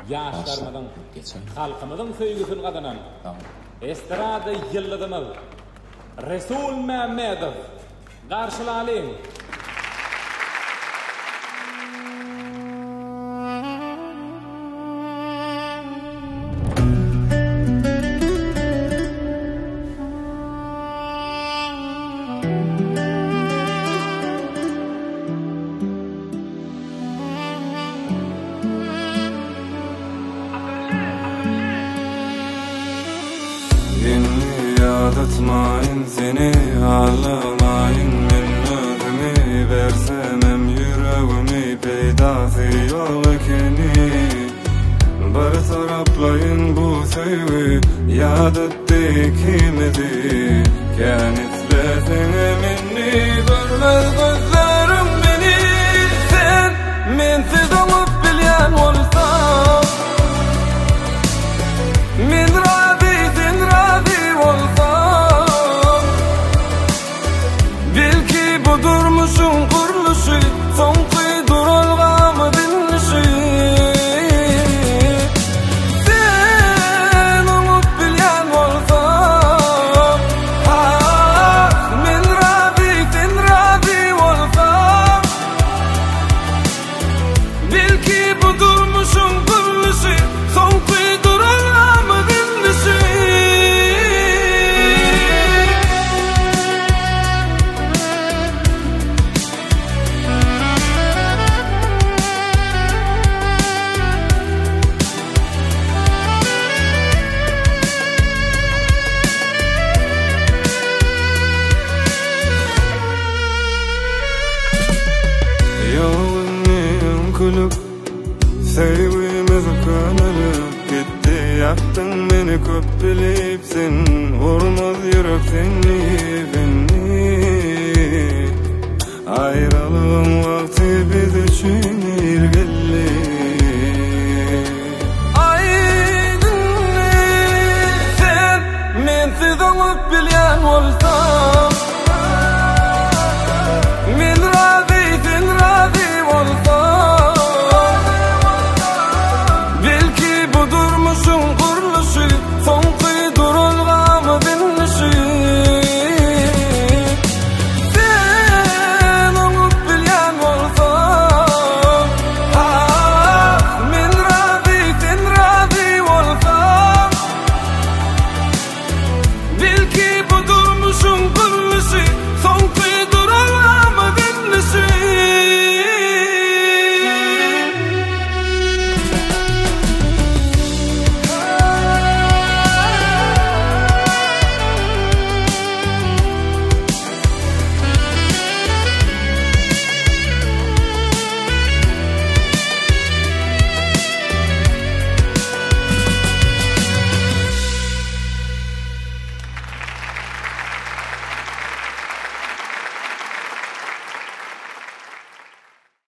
Yaşlarmadan, halkımızın söýgüsini gazanan, estrada yılladymyz Resul Mehmedow garşylalyň. Yadatmayın seni, ağlamayın men özümü versemem yüreğimi peydası yok ekeni. Bir taraplayın bu sevgi yadatdı ikimizi, kenetlesin minni görmez gözlerim beni. Sen mensiz olup bilyen olsan, men razı olsam, bil ki bu durmuşun kuruluşu son kıydırılgamı dinlişi. Sen umut bilyen olsam, men razı olsam, bil ki bu durmuşun kuruluşu son kıydırılgamı dinlişi. Kulüp sevgimiz kanarıp gitti, yaktın beni köp bilipsin, vurmaz yürek seni beni. Ayrılığın vakti biz için